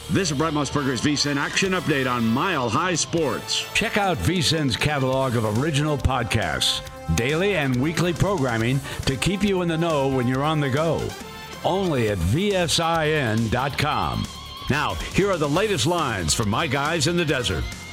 This is Brett Musburger's VSiN Action Update on Mile High Sports. Check out VSiN's catalog of original podcasts, daily and weekly programming to keep you in the know when you're on the go. Only at VSIN.com. Now, here are the latest lines from my guys in the desert.